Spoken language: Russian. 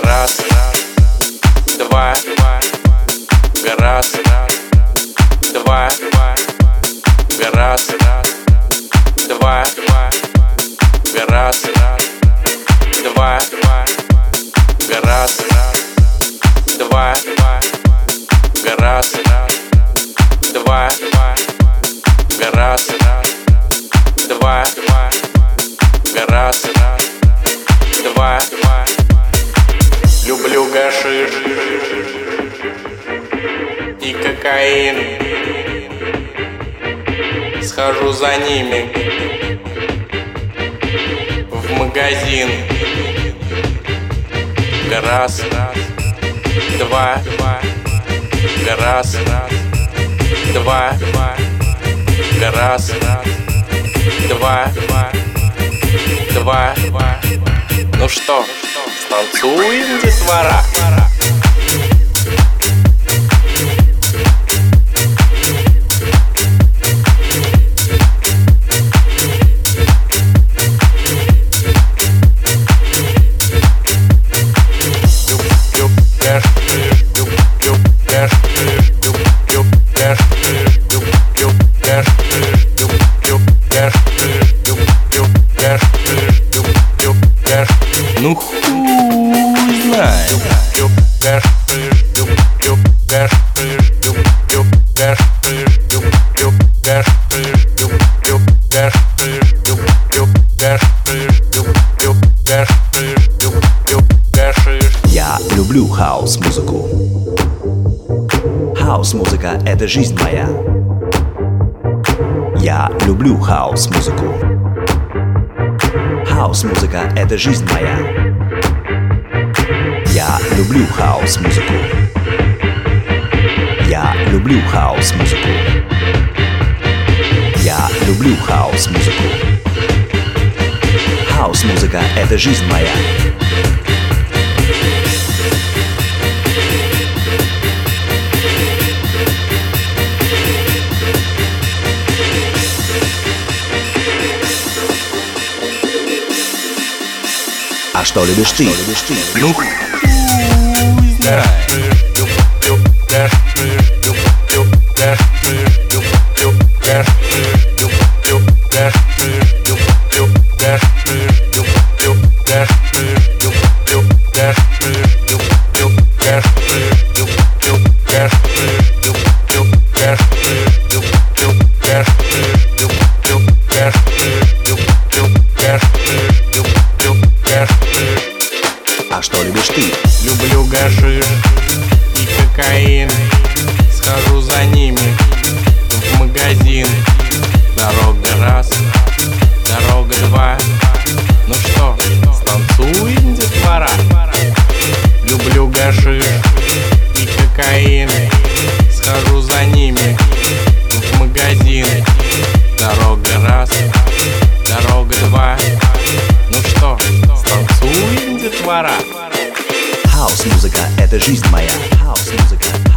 Раз, два, раз, два, раз, два, раз, два, раз, два, раз, два, раз, два, раз, два. Люблю гашиш и кокаин. Схожу за ними в магазин. Раз, два, раз, два, раз, два, два. Ну что, станцуем, детвора? Ну хуй знает. Я люблю хаус-музыку. Хаус-музыка — это жизнь моя. Я люблю хаус-музыку. Хаус-музыка — это жизнь моя. Я люблю хаус-музыку. Я люблю хаус-музыку. Я люблю хаус-музыку. Хаус-музыка — это жизнь моя. А что любишь ты? Ну хуй знает. А что любишь ты? Люблю гашиш и кокаин. Схожу за ними в магазин. Дорога раз, дорога два. Ну что, станцуем, детвора? Люблю гашиш и кокаин. Схожу за ними в магазин. Дорога раз, дорога два. Ну что, станцуем, детвора? Хаус-музыка — это жизнь моя. Хаус-музыка.